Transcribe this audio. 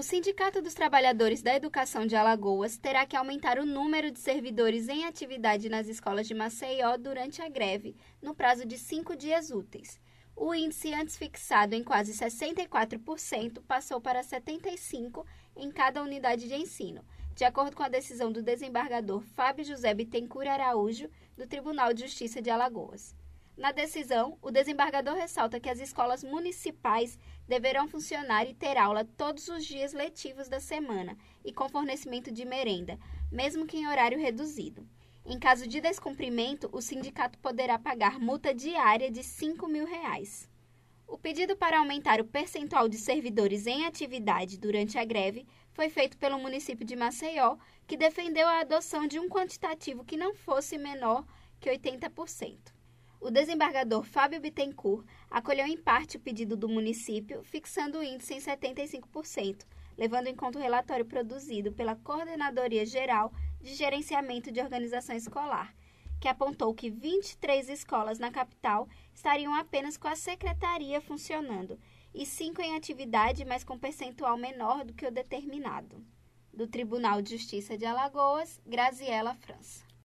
O Sindicato dos Trabalhadores da Educação de Alagoas terá que aumentar o número de servidores em atividade nas escolas de Maceió durante a greve, no prazo de 5 dias úteis. O índice antes fixado em quase 64% passou para 75% em cada unidade de ensino, de acordo com a decisão do desembargador Fábio José Bittencourt Araújo, do Tribunal de Justiça de Alagoas. Na decisão, o desembargador ressalta que as escolas municipais deverão funcionar e ter aula todos os dias letivos da semana e com fornecimento de merenda, mesmo que em horário reduzido. Em caso de descumprimento, o sindicato poderá pagar multa diária de R$ 5.000. O pedido para aumentar o percentual de servidores em atividade durante a greve foi feito pelo município de Maceió, que defendeu a adoção de um quantitativo que não fosse menor que 80%. O desembargador Fábio Bittencourt acolheu em parte o pedido do município, fixando o índice em 75%, levando em conta o relatório produzido pela Coordenadoria Geral de Gerenciamento de Organização Escolar, que apontou que 23 escolas na capital estariam apenas com a secretaria funcionando e 5 em atividade, mas com percentual menor do que o determinado. Do Tribunal de Justiça de Alagoas, Graziela França.